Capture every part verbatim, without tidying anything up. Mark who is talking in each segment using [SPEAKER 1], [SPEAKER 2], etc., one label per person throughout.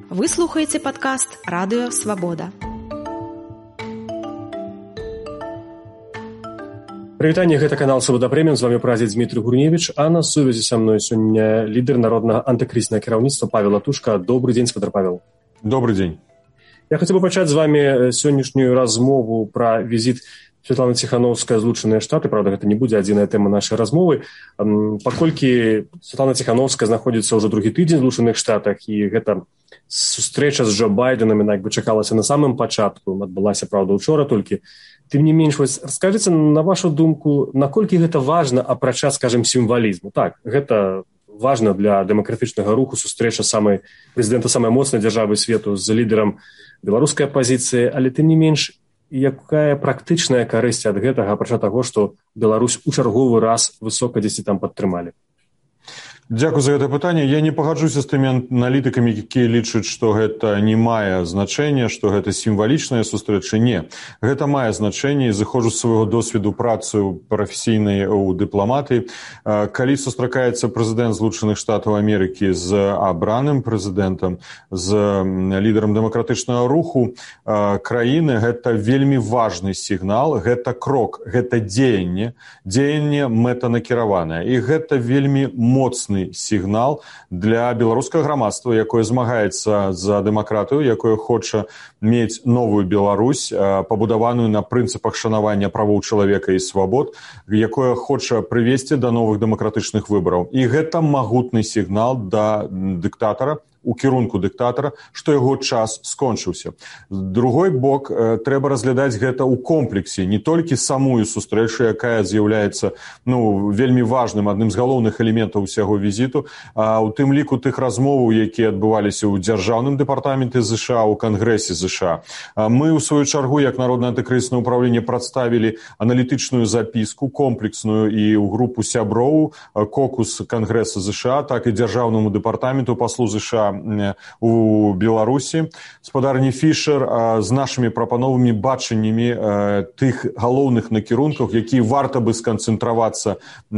[SPEAKER 1] Вы слухаеце падкаст «Радыё Свабода».
[SPEAKER 2] Прывітанне, гэта канал «Свабода Прэміум», з вами прадзед Дмітрый Гурневіч, а на сувязі са мной сёння лідар народнага антыкрызіснага кіраўніцтва Павел Латушка. Добрый дзень, спадар Павел.
[SPEAKER 3] Добрый дзень.
[SPEAKER 2] Я хацеў бы пачаць з вами сённяшнюю размову пра візіт Святланы Ціхановскай ў Злучаныя Штаты. Правда, гэта не будзе адзіная тэма нашай размовы. Паколькі Святлана Ціхановская знаходзіцца ўжо другі тыдзень в Злучаных Штатах, і гэта сустрэча з Джо Байденам, як бы чакалася на самым пачатку, адбылася, правда, учора толькі. Тым не менш, вось раскажыце, на вашу думку, наколькі гэта важна, апрача, скажем, сімвалізму. Так, гэта важна для дэмакратычнага руху, сустрэча самай прэзідэнта самай моцнай дзяржавы свету з лідарам беларускай апазіцыі, але тым не менш, якая практычная карысць ад гэтага, апрача таго, што Беларусь у чарговы раз высока дзесьці там падтрымалі?
[SPEAKER 3] Дзякую за гэта пытанне. Я не пагаджуся з тымі аналітыкамі, якія лічаць, што гэта не мае значэння, што гэта сімвалічная сустрэча. Не. Гэта мае значэнне, і зыходжу з свайго досведу працы прафесійнай у дыпламатыі. Калі сустракаецца прэзідэнт Злучаных Штатаў Амерыкі з абраным прэзідэнтам, з лідарам дэмакратычнага руху краіны, гэта вельмі важны сігнал, гэта крок, гэта дзеянне, дзеянне мэтанакіраванае. І гэта вельмі моцны сігнал для беларускага грамадства, якое змагаецца за дэмакратыю, якое хоча мець новую Беларусь, пабудаваную на прынцыпах шанавання правоў чалавека і свабод, якое хоча прывесці да новых дэмакратычных выбараў. І гэта магутны сігнал да дыктатара, у кірунку дыктатара, што яго час скончыўся. Другой бок, трэба разглядаць гэта ў комплексе, не толькі самую сустрэчу, якая з'яўляецца ну, вельмі важным, адным з галоўных элементаў усяго візіту, а ў тым ліку тых размоваў, якія адбываліся ў дзяржаўным дэпартаменце ЗША, у Кангрэсе ЗША. Мы, у сваю чаргу, як Народнае антыкрызіснае ўпраўленне, прадставілі аналітычную запіску, комплексную, і ў групу сяброў, кокус Кангрэса ЗША, так і дзяржаўнаму дэпартаменту паслу ЗША у Беларусі, спадарні Фішер, з нашымі прапановымі бачаннямі тых галоўных накірункаў, якія варта бы сканцэнтравацца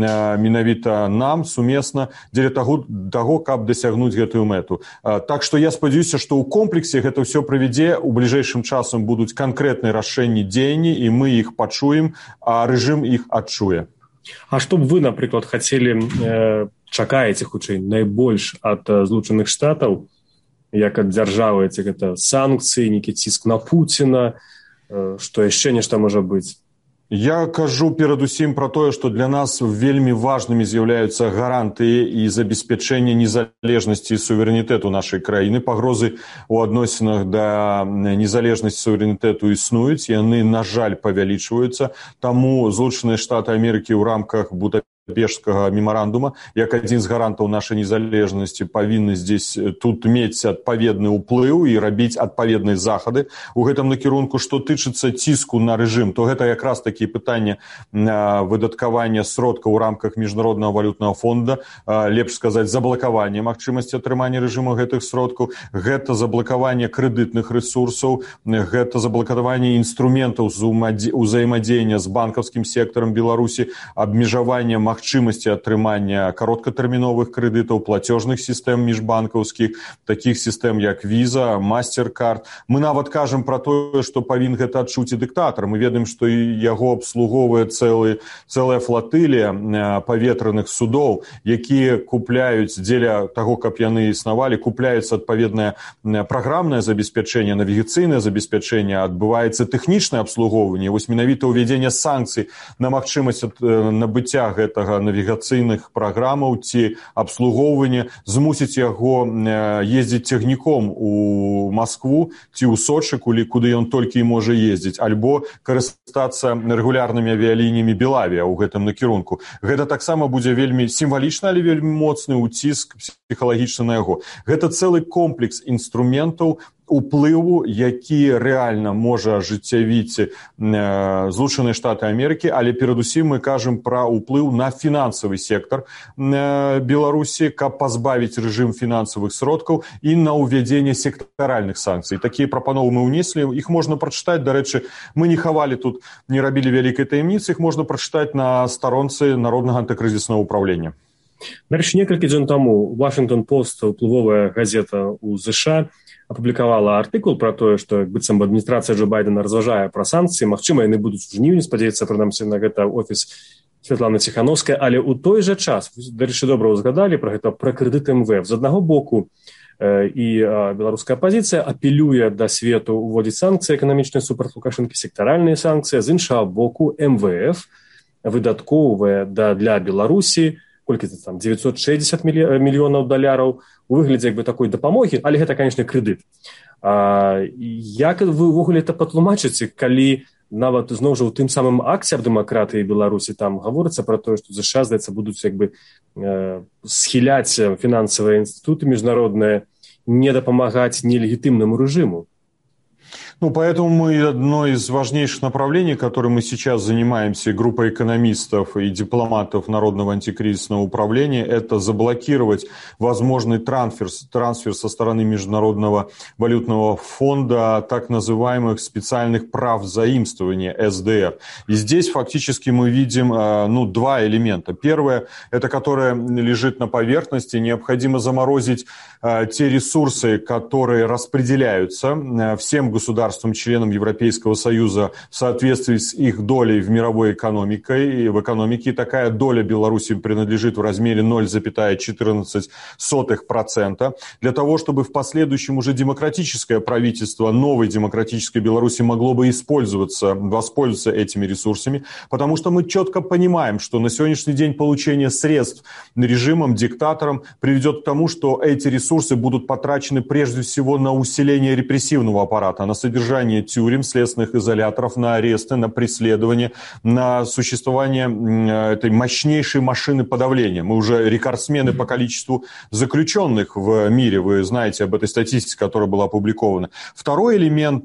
[SPEAKER 3] менавіта нам сумесна дзеля таго, таго, каб дасягнуць гэтую мэту. Так што я спадзяюся, што ў комплексе гэта ўсё прывядзе, у бліжэйшым часам будуць канкрэтныя рашэнні дзеянні, і мы іх пачуем, а рэжым іх адчуе.
[SPEAKER 2] А што б вы, напрыклад, хацелі, э, чакаеце, хутчэй, найбольш ад э, Злучаных Штатаў, як ад дзяржавы, ці гэта санкцыі, нейкі ціск на Пуціна, э, што яшчэ нешта можа быць?
[SPEAKER 3] Я кажу перадусім пра тое, што для нас вельмі важнымі з'яўляюцца гарантыі і забеспячэнне незалежнасці і суверэнітэту нашай краіны. Пагрозы ў адносінах да незалежнасці суверэнітэту існуюць, яны, на жаль, павялічваюцца. Таму Злучаныя Штаты Амерыкі ў рамках Будапештскага мемарандума, як адзін з гарантаў нашай незалежнасці, павінны здесь тут мець адпаведны ўплыў і рабіць адпаведныя захады у гэтым накірунку. Што тычыцца ціску на рэжым, то гэта якраз такі пытанне выдаткавання сродкаў у рамках Міжнароднага валютнага фонда, лепш сказаць, заблакавання магчымасці атрымання рэжыму гэтых сродкаў, гэта заблакаванне крэдытных рэсурсаў, гэта заблакаванне інструментаў узаемадзеяння з банкаўскім сектарам Беларусі, абмежаванне магчымасці атрымання кароткатэрміновых крэдытаў, плацёжных сістэм міжбанкаўскіх, такіх сістэм як Віза, Мастеркард. Мы нават кажам пра тое, што павінен гэта адчуць і дыктатар. Мы ведаем, што яго абслуговвае цэлы, цэлая флатылія паветраных судоў, якія купляюць, дзеля таго, каб яны існавалі, купляюцца адпаведнае праграмнае забеспячэнне, навігацыйнае забеспячэнне, адбываецца тэхнічнае абслугоўванне. Вось менавіта ўвядзенне санкцый на магчымасць набыцця гэтага навігацыйных праграмаў ці абслугоўвання змусіць яго ездзіць цягніком у Маскву ці ў Сочы, куды ён толькі і можа ездзіць, альбо карыстацца рэгулярнымі авіялініямі Белавія ў гэтым накірунку. Гэта таксама будзе вельмі сімвалічна, але вельмі моцны ўціск псіхалагічны на яго. Гэта цэлы комплекс інструментаў уплыву, які рэальна можа ажыццявіць Злучаныя Штаты Амерыкі, але перадусім мы кажам пра ўплыў на фінансавы сектар Беларусі, каб пазбавіць рэжым фінансавых сродкаў і на ўвядзенне сектаральных санкцый. Такія прапановы мы ўнеслі, іх можна прачытаць, дарэчы, мы не хавалі тут, не рабілі вялікай таямніцы, іх можна прачытаць на старонцы Народнага антыкрызіснага ўпраўлення.
[SPEAKER 2] Нарэшце, некалькі дзён таму Вашингтон-Пост, уплывовая газета ў ЗША, апублікавала артыкул пра тое, што быццам адміністрацыя Джо Байдена разважае пра санкцыі. Магчыма, яны будуць у жніўні, спадзяецца, прынамсі, на гэта офіс Святланы Ціханаўскай, але ў той жа час, дарэчы, добра ўзгадалі пра гэта, пра крэдыт эм вэ эф. З аднаго боку, і беларуская апазіцыя апелюе да свету ўводзіць санкцыі эканамічныя супраць Лукашэнкі, сектаральныя санкцыі. З іншага боку, эм вэ эф выдаткоўвае да, для Беларусі колькі там девятьсот шестьдесят мільёнаў даляраў у выглядзе як бы такой дапамогі, але гэта, канечне, крэдыт. А, як вы ўвогуле это патлумачыце, калі нават зноў жа ў тым самым акце аб дэмакратыі Беларусі там гаворыцца пра тое, што ЗША, здаецца, будуць як бы э, схіляць фінансавыя інстытуты міжнародныя не дапамагаць нелегітымнаму рэжыму?
[SPEAKER 3] Ну, поэтому мы одно из важнейших направлений, которым мы сейчас занимаемся, группа экономистов и дипломатов Народного антикризисного управления, это заблокировать возможный трансфер, трансфер со стороны Международного валютного фонда так называемых специальных прав заимствования эс дэ эр. И здесь фактически мы видим ну, два элемента. Первое, это которое лежит на поверхности, необходимо заморозить те ресурсы, которые распределяются всем государствам, членам Европейского Союза в соответствии с их долей в мировой экономике. И в экономике такая доля Беларуси принадлежит в размере ноль целых четырнадцать сотых процента. Для того, чтобы в последующем уже демократическое правительство новой демократической Беларуси могло бы использоваться, воспользоваться этими ресурсами, потому что мы четко понимаем, что на сегодняшний день получение средств режимом, диктатором приведет к тому, что эти ресурсы будут потрачены прежде всего на усиление репрессивного аппарата, на содержание тюрем, следственных изоляторов, на аресты, на преследование, на существование этой мощнейшей машины подавления. Мы уже рекордсмены по количеству заключенных в мире. Вы знаете об этой статистике, которая была опубликована. Второй элемент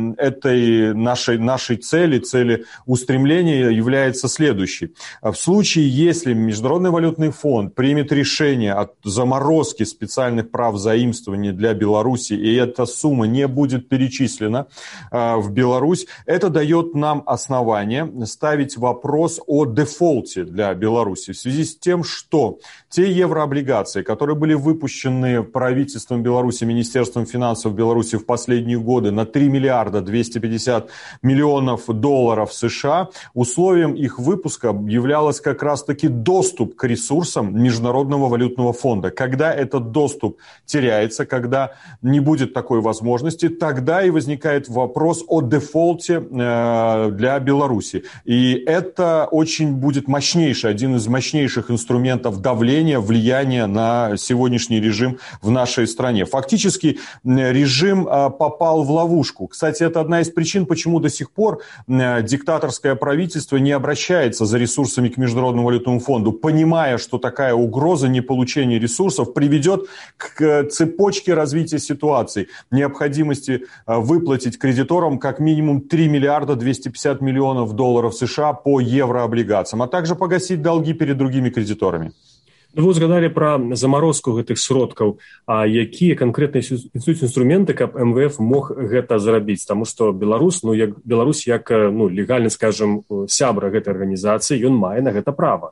[SPEAKER 3] этой нашей, нашей цели, цели устремления является следующий. В случае, если Международный валютный фонд примет решение о заморозке специальных прав заимствования для Беларуси, и эта сумма не будет перечислена в Беларусь, это дает нам основание ставить вопрос о дефолте для Беларуси в связи с тем, что те еврооблигации, которые были выпущены правительством Беларуси, Министерством финансов Беларуси в последние годы на три миллиарда двести пятьдесят миллионов долларов США, условием их выпуска являлось как раз-таки доступ к ресурсам Международного валютного фонда. Когда этот доступ теряется, когда не будет такой возможности, тогда и возникает вопрос о дефолте для Беларуси. И это очень будет мощнейший, один из мощнейших инструментов давления, влияния на сегодняшний режим в нашей стране. Фактически режим попал в ловушку. Кстати, это одна из причин, почему до сих пор диктаторское правительство не обращается за ресурсами к Международному валютному фонду, понимая, что такая угроза неполучения ресурсов приведет к цепочке развития ситуации, необходимости выплатить кредиторам как минимум три миллиарда двести пятьдесят миллионов долларов США по еврооблигациям, а также погасить долги перед другими кредиторами.
[SPEAKER 2] Вы узгадали пра замарозку гэтых сродкаў, а якія канкрэтныя інструменты, каб эм вэ эф мог гэта зрабіць? Таму што Беларусь, ну, як, Беларусь як ну, легальны, скажем, сябра гэтай арганізацыі, ён мае на гэта права.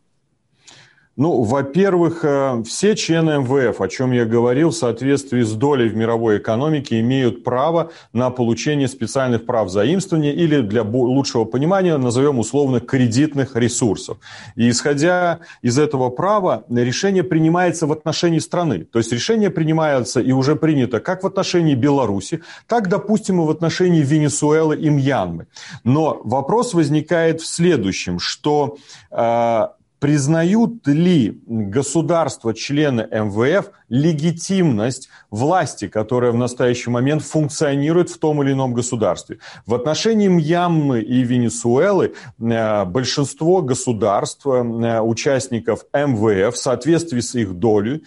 [SPEAKER 3] Ну, во-первых, все члены эм вэ эф, о чем я говорил, в соответствии с долей в мировой экономике, имеют право на получение специальных прав заимствования или, для лучшего понимания, назовем условно, кредитных ресурсов. И исходя из этого права, решение принимается в отношении страны. То есть решение принимается и уже принято как в отношении Беларуси, так, допустим, и в отношении Венесуэлы и Мьянмы. Но вопрос возникает в следующем, что... Э, Признают ли государства-члены эм вэ эф легитимность власти, которая в настоящий момент функционирует в том или ином государстве? В отношении Мьянмы и Венесуэлы большинство государств, участников эм вэ эф, в соответствии с их долей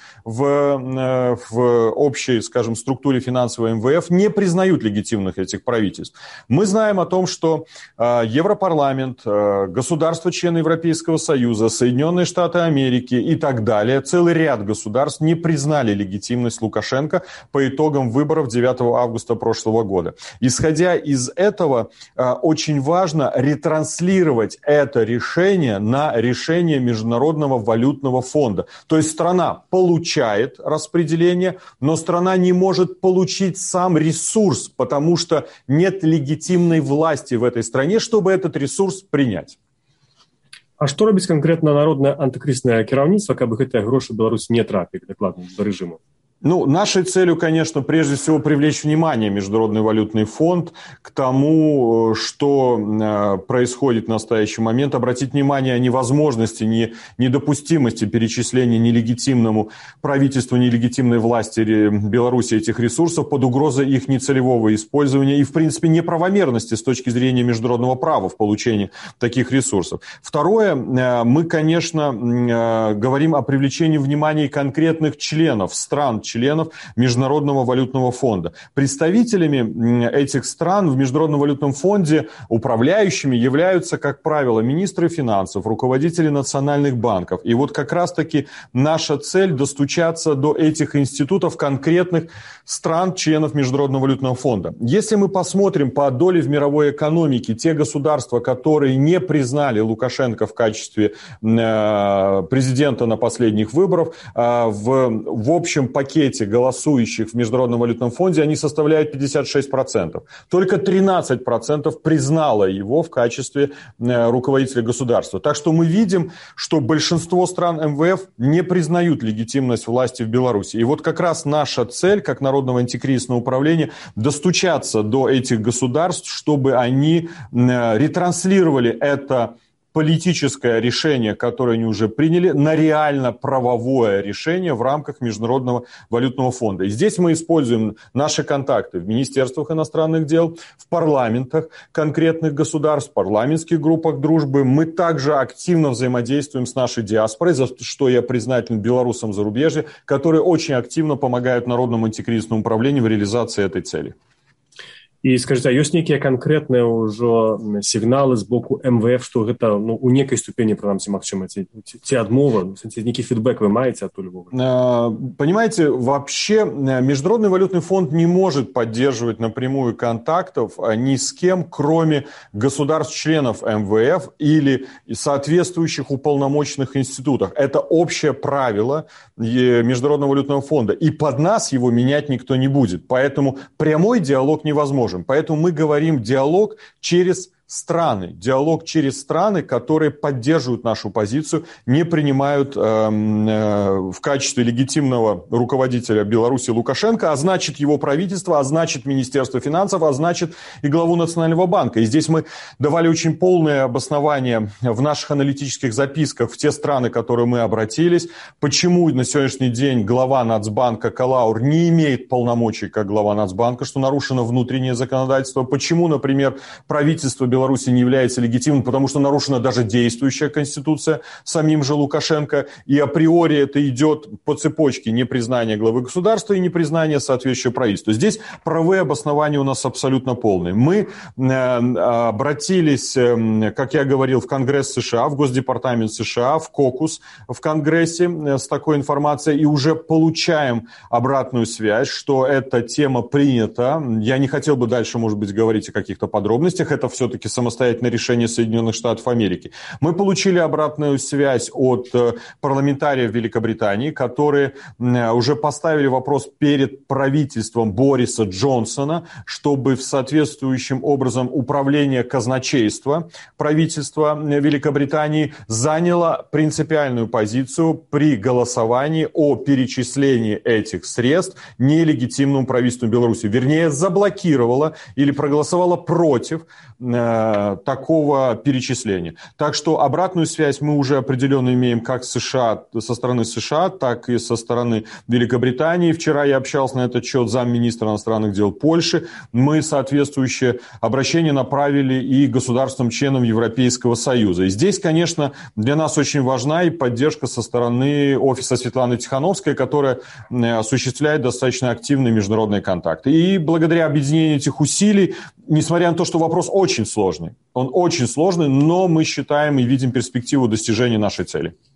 [SPEAKER 3] в, в общей, скажем, структуре финансовой эм вэ эф, не признают легитимных этих правительств. Мы знаем о том, что Европарламент, государства-члены Европейского Союза, Соединенные Штаты Америки и так далее, целый ряд государств не признают признали легитимность Лукашенко по итогам выборов девятого августа прошлого года. Исходя из этого, очень важно ретранслировать это решение на решение Международного валютного фонда. То есть страна получает распределение, но страна не может получить сам ресурс, потому что нет легитимной власти в этой стране, чтобы этот ресурс принять.
[SPEAKER 2] А што робіць канкрэтна народнае антыкрызнае кіраўніцтва, каб гэтыя грошы ў Беларусь не трапілі дакладна да рэжыму?
[SPEAKER 3] Ну, нашей целью, конечно, прежде всего привлечь внимание Международный валютный фонд к тому, что происходит в настоящий момент, обратить внимание о невозможности, не, недопустимости перечисления нелегитимному правительству, нелегитимной власти Беларуси этих ресурсов под угрозой их нецелевого использования и, в принципе, неправомерности с точки зрения международного права в получении таких ресурсов. Второе, мы, конечно, говорим о привлечении внимания конкретных членов стран, членов Международного валютного фонда. Представителями этих стран в Международном валютном фонде управляющими являются, как правило, министры финансов, руководители национальных банков. И вот как раз-таки наша цель достучаться до этих институтов конкретных стран, членов Международного валютного фонда. Если мы посмотрим по доле в мировой экономике, те государства, которые не признали Лукашенко в качестве э, президента на последних выборах, э, в, в общем пакете голосующих в Международном валютном фонде, они составляют пятьдесят шесть процентов. Только тринадцать процентов признало его в качестве э, руководителя государства. Так что мы видим, что большинство стран эм вэ эф не признают легитимность власти в Беларуси. И вот как раз наша цель, как Народного антикризисного управления, достучаться до этих государств, чтобы они э, ретранслировали это политическое решение, которое они уже приняли, на реально правовое решение в рамках Международного валютного фонда. И здесь мы используем наши контакты в министерствах иностранных дел, в парламентах конкретных государств, в парламентских группах дружбы. Мы также активно взаимодействуем с нашей диаспорой, за что я признателен белорусам зарубежья, которые очень активно помогают Народному антикризисному управлению в реализации этой цели.
[SPEAKER 2] І скажите, а ёсць нейкія канкрэтныя ўжо сігналы з боку эм вэ эф, што гэта ну, у некай ступені, прынамсі, магчыма, ці, ці адмова, нейкі фідбэк вы маеце адтуль?
[SPEAKER 3] Понимаете, вообще Международный валютный фонд не может поддерживать напрямую контактов ни с кем, кроме государств-членов эм вэ эф или соответствующих уполномоченных институтов. Это общее правило Международного валютного фонда. И под нас его менять никто не будет. Поэтому прямой диалог невозможен. Поэтому мы говорим диалог через страны, диалог через страны, которые поддерживают нашу позицию, не принимают э, э, в качестве легитимного руководителя Беларуси Лукашенко, а значит его правительство, а значит Министерство финансов, а значит и главу Национального банка. И здесь мы давали очень полное обоснование в наших аналитических записках в те страны, в которые мы обратились, почему на сегодняшний день глава Нацбанка Калаур не имеет полномочий как глава Нацбанка, что нарушено внутреннее законодательство, почему, например, правительство Беларуси не является легитимным, потому что нарушена даже действующая конституция самим же Лукашенко, и априори это идет по цепочке непризнания главы государства и непризнания соответствующего правительства. Здесь правовые обоснования у нас абсолютно полные. Мы э, обратились, э, как я говорил, в Конгресс США, в Госдепартамент США, в Кокус в Конгрессе э, с такой информацией, и уже получаем обратную связь, что эта тема принята. Я не хотел бы дальше, может быть, говорить о каких-то подробностях, это все-таки самостоятельное решение Соединенных Штатов Америки. Мы получили обратную связь от парламентариев Великобритании, которые уже поставили вопрос перед правительством Бориса Джонсона, чтобы в соответствующим образом управление казначейства правительства Великобритании заняло принципиальную позицию при голосовании о перечислении этих средств нелегитимному правительству Беларуси. Вернее, заблокировало или проголосовало против такого перечисления. Так что обратную связь мы уже определенно имеем как США, со стороны США, так и со стороны Великобритании. Вчера я общался на этот счет с замминистра иностранных дел Польши. Мы соответствующее обращение направили и государственным членам Европейского Союза. И здесь, конечно, для нас очень важна и поддержка со стороны офиса Светланы Тихановской, которая осуществляет достаточно активные международные контакты. И благодаря объединению этих усилий, несмотря на то, что вопрос очень сложный, он очень сложный, но мы считаем и видим перспективу достижения нашей цели.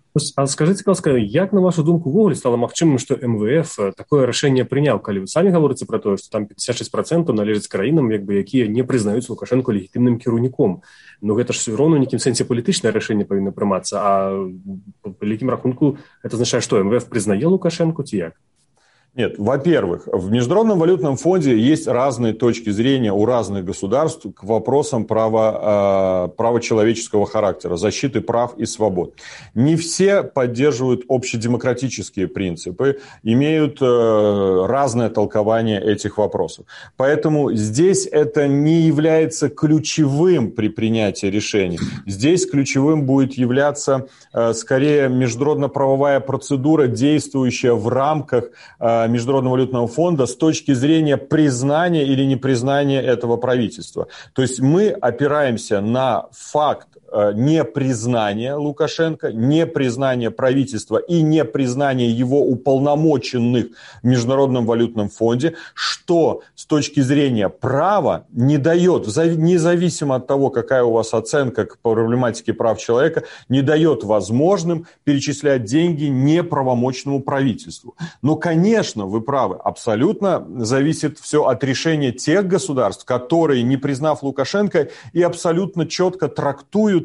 [SPEAKER 2] А скажите, ласка, як на вашу думку увогуле стало магчымым, што эм вэ эф такое рашэнне прыняў, калі вы самі гаворыце пра тое, што там пятьдесят шесть процентов належыць краінам, як бы, якія не прызнаюць Лукашэнку легітымным кіраўніком. Ну гэта ж роўна ў нейкім сэнсе палітычнае рашэнне павінна прымацца, а па вялікім рахунку это означае, што эм вэ эф прызнае Лукашэнку ці як?
[SPEAKER 3] Нет, во-первых, в Международном валютном фонде есть разные точки зрения у разных государств к вопросам права, э, права человеческого характера, защиты прав и свобод. Не все поддерживают общедемократические принципы, имеют э, разное толкование этих вопросов. Поэтому здесь это не является ключевым при принятии решений. Здесь ключевым будет являться э, скорее международно-правовая процедура, действующая в рамках э, Международного валютного фонда с точки зрения признания или непризнания этого правительства. То есть мы опираемся на факт непризнания Лукашенко, непризнания правительства и непризнания его уполномоченных в Международном валютном фонде, что с точки зрения права не дает, независимо от того, какая у вас оценка к проблематике прав человека, не дает возможным перечислять деньги неправомочному правительству. Но, конечно, вы правы, абсолютно зависит все от решения тех государств, которые, не признав Лукашенко, и абсолютно четко трактуют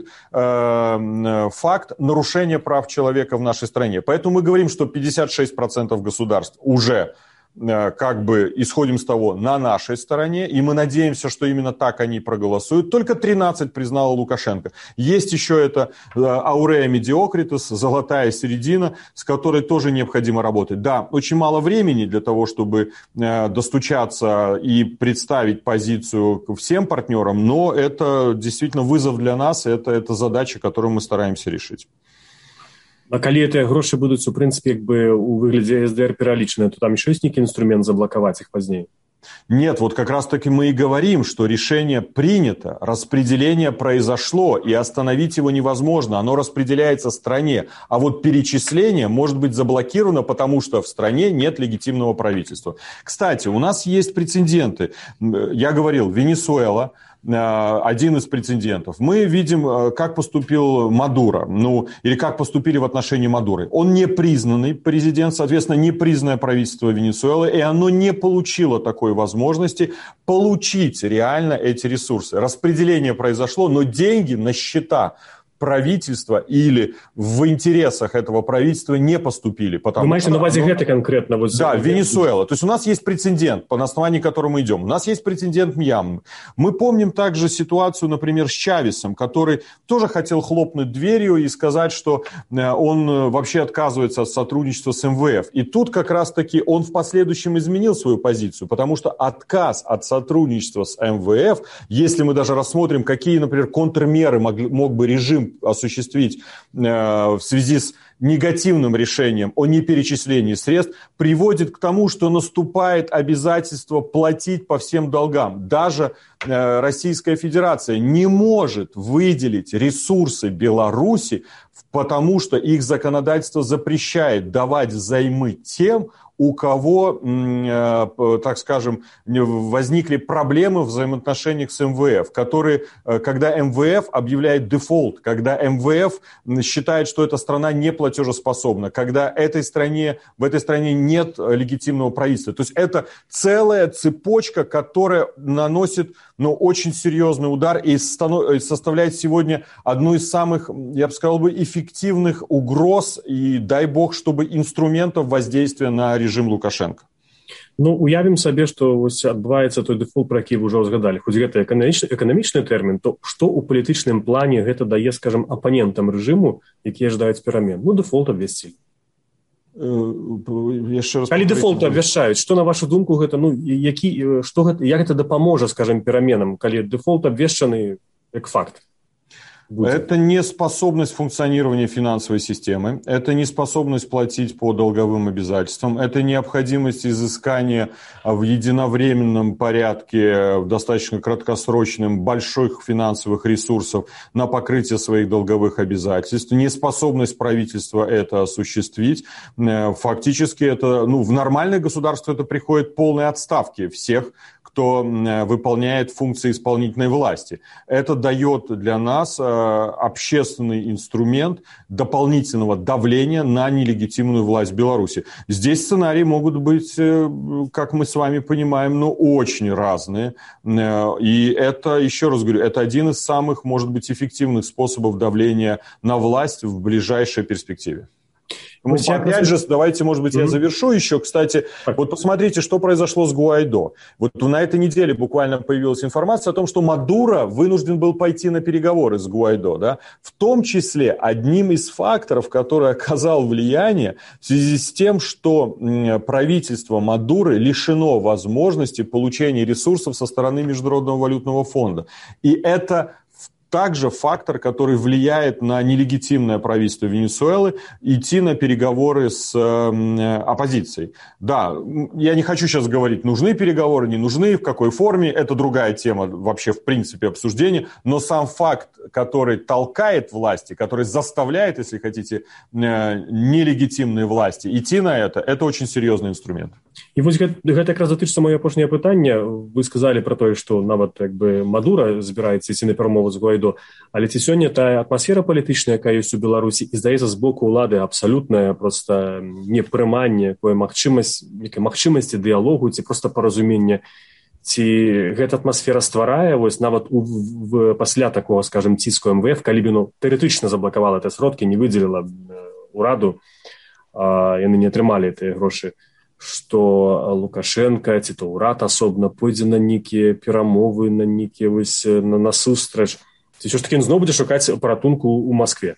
[SPEAKER 3] э, факт нарушения прав человека в нашей стране. Поэтому мы говорим, что пятьдесят шесть процентов государств уже э, как бы исходим с того на нашей стороне, и мы надеемся, что именно так они проголосуют. Только тринадцать признало Лукашенко. Есть еще это э, аурея медиокритас, золотая середина, с которой тоже необходимо работать. Да, очень мало времени для того, чтобы э, достучаться и представить позицию всем партнерам, но это действительно вызов для нас, это, это задача, которую мы стараемся решить.
[SPEAKER 2] А калі гэтыя грошы будуць, у прынцыпе, як бы у выглядзе эс дэ эр пералічаныя, то там еще есть нейкі инструмент заблокаваць их поздней?
[SPEAKER 3] Нет, вот как раз-таки мы и говорим, что решение принято, распределение произошло, и остановить его невозможно, оно распределяется стране. А вот перечисление может быть заблокировано, потому что в стране нет легитимного правительства. Кстати, у нас есть прецеденты. Я говорил, Венесуэла, один из прецедентов. Мы видим, как поступил Мадуро, ну, или как поступили в отношении Мадуры. Он не признанный президент, соответственно, не признанное правительство Венесуэлы, и оно не получило такой возможности получить реально эти ресурсы. Распределение произошло, но деньги на счета правительства или в интересах этого правительства не поступили.
[SPEAKER 2] Вы имеете на увазі гэта конкретно? Вот
[SPEAKER 3] да, Венесуэла. То есть у нас есть прецедент, по основанию которого мы идем. У нас есть прецедент Мьянмы. Мы помним также ситуацию, например, с Чавесом, который тоже хотел хлопнуть дверью и сказать, что он вообще отказывается от сотрудничества с эм вэ эф. И тут как раз-таки он в последующем изменил свою позицию, потому что отказ от сотрудничества с эм вэ эф, если мы даже рассмотрим, какие, например, контрмеры мог, мог бы режим осуществить э, в связи с негативным решением о неперечислении средств, приводит к тому, что наступает обязательство платить по всем долгам. Даже э, Российская Федерация не может выделить ресурсы Беларуси, потому что их законодательство запрещает давать взаймы тем, у кого, так скажем, возникли проблемы в взаимоотношениях с эм вэ эф, которые, когда эм вэ эф объявляет дефолт, когда эм вэ эф считает, что эта страна не платежеспособна, когда этой стране, в этой стране нет легитимного правительства. То есть это целая цепочка, которая наносит, ну, очень серьезный удар и составляет сегодня одну из самых, я бы сказал, бы, эффективных угроз и, дай бог, чтобы инструментов воздействия на режим Лукашенко.
[SPEAKER 2] Ну, уявім сабе, што вось адбываецца той дэфолт, про які вы ўжо згадалі. Хоць гэта эканамічны, эканамічны тэрмін, то што ў палітычным плане гэта дае, скажам, апанентам рэжыму, якія ждаюць перамен? Ну, дэфолт абвясцілі. Калі дэфолт абвяшчаюць, што, на вашу думку, гэта, ну, які, што гэта, як гэта дапаможа, скажам, пераменам, калі дэфолт абвешчаны як факт? Будет.
[SPEAKER 3] Это неспособность функционирования финансовой системы, это неспособность платить по долговым обязательствам, это необходимость изыскания в единовременном порядке, достаточно краткосрочным, больших финансовых ресурсов на покрытие своих долговых обязательств, неспособность правительства это осуществить. Фактически это, ну, в нормальное государство это приходит к полной отставке всех, кто выполняет функции исполнительной власти. Это дает для нас общественный инструмент дополнительного давления на нелегитимную власть Беларуси. Здесь сценарии могут быть, как мы с вами понимаем, ну, очень разные. И это, еще раз говорю, это один из самых, может быть, эффективных способов давления на власть в ближайшей перспективе. Ну, опять же, давайте, может быть, mm-hmm. я завершу еще. Кстати, вот посмотрите, что произошло с Гуайдо. Вот на этой неделе буквально появилась информация о том, что Мадуро вынужден был пойти на переговоры с Гуайдо. Да? В том числе одним из факторов, который оказал влияние в связи с тем, что правительство Мадуры лишено возможности получения ресурсов со стороны Международного валютного фонда. И это также фактор, который влияет на нелегитимное правительство Венесуэлы идти на переговоры с э, оппозицией. Да, я не хочу сейчас говорить, нужны переговоры, не нужны, в какой форме, это другая тема вообще в принципе обсуждения, но сам факт, который толкает власти, который заставляет, если хотите, э, нелегитимные власти идти на это, это очень серьезный инструмент.
[SPEAKER 2] І вось гэта, гэта якраз датычыцца маё апошняе пытанне. Вы сказалі пра тое, што нават як бы Мадура збіраецца ісці на перамовы з Гуайдо, але ці сёння тая атмасфера палітычная, якая ёсць у Беларусі, і здаецца з боку ўлады абсалютная проста непрыманне, якое магчымасць, некай магчымасці дыялогу ці проста паразумення, ці гэта атмасфера стварае вось нават у, в, пасля такого, скажем, ціску эм вэ эф, калі б ну тэарэтычна заблакавала гэтыя сродкі, не выдзеліла ўраду, а яны не атрымалі гэтыя грошы, што Лукашенко ці то ўрад асобна пойдзе на нейкія перамовы, на нейкія вось на насустрач. Ці ўсё ж такі зноў будзе шукаць паратунку ў Маскве?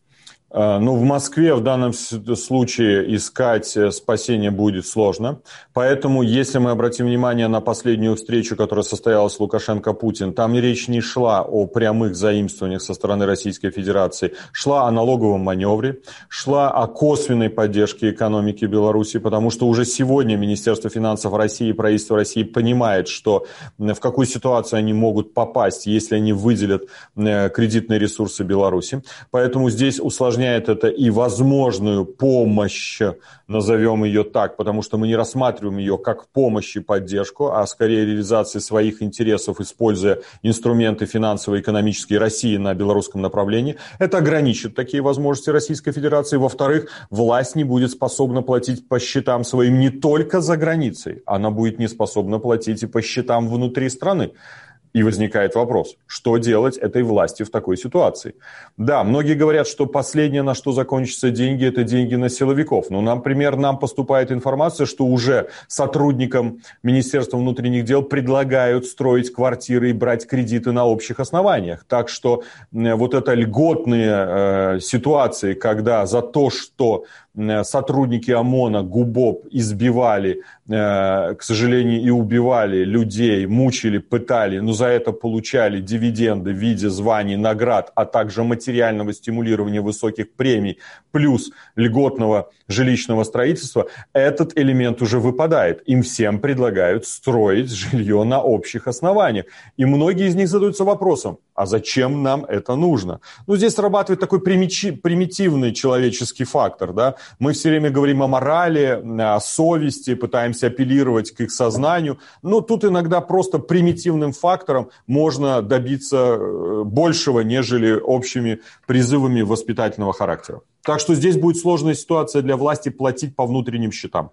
[SPEAKER 3] Ну, в Москве в данном случае искать спасение будет сложно. Поэтому, если мы обратим внимание на последнюю встречу, которая состоялась Лукашенко-Путин, там речь не шла о прямых заимствованиях со стороны Российской Федерации, шла о налоговом маневре, шла о косвенной поддержке экономики Беларуси, потому что уже сегодня Министерство финансов России и правительство России понимает, что в какую ситуацию они могут попасть, если они выделят кредитные ресурсы Беларуси. Поэтому здесь усложняется это и возможную помощь, назовем ее так, потому что мы не рассматриваем ее как помощь и поддержку, а скорее реализации своих интересов, используя инструменты финансово-экономические России на белорусском направлении. Это ограничит такие возможности Российской Федерации. Во-вторых, власть не будет способна платить по счетам своим не только за границей, она будет не способна платить и по счетам внутри страны. И возникает вопрос, что делать этой власти в такой ситуации? Да, многие говорят, что последнее, на что закончатся деньги, это деньги на силовиков. Но, например, нам поступает информация, что уже сотрудникам Министерства внутренних дел предлагают строить квартиры и брать кредиты на общих основаниях. Так что вот это льготные э, ситуации, когда за то, что сотрудники ОМОНа, ГУБОП избивали, э, к сожалению, и убивали людей, мучили, пытали, но за это получали дивиденды в виде званий, наград, а также материального стимулирования высоких премий, плюс льготного жилищного строительства, этот элемент уже выпадает. Им всем предлагают строить жилье на общих основаниях. И многие из них задаются вопросом, а зачем нам это нужно? Ну, здесь срабатывает такой примитивный человеческий фактор, да. Мы все время говорим о морали, о совести, пытаемся апеллировать к их сознанию, но тут иногда просто примитивным фактором можно добиться большего, нежели общими призывами воспитательного характера. Так что здесь будет сложная ситуация для власти платить по внутренним счетам.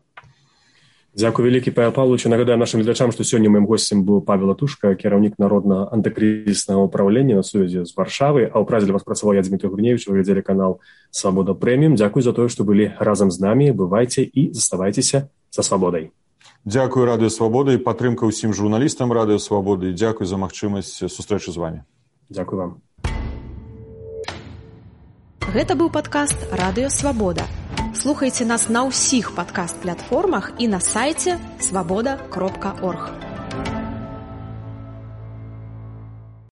[SPEAKER 2] Дзякуй вялікі, Павел Павлович. Нагадаю нашим глядачам, што сёння маім госцем быў Павел Атушка, кіраўнік народнага антыкрызіснага ўпраўлення на сувязі з Варшавай, а ў празе для вас працаваў я, Дмітрий Гурневич, вы глядзелі канал Свабода Прэміум. Дзякуй за тое, што былі разам з намі. Бывайце і заставайцеся са свабодай.
[SPEAKER 3] Дзякуй Радыё Свабода і падтрымка ўсім журналістам Радыё Свабоды. Дзякуй за магчымасць сустрэчы з вами.
[SPEAKER 2] Дзякуй вам.
[SPEAKER 1] Гэта быў падкаст Радыё Свабода. Слухайце нас на ўсіх падкаст-платформах і на сайце свабода кропка орг.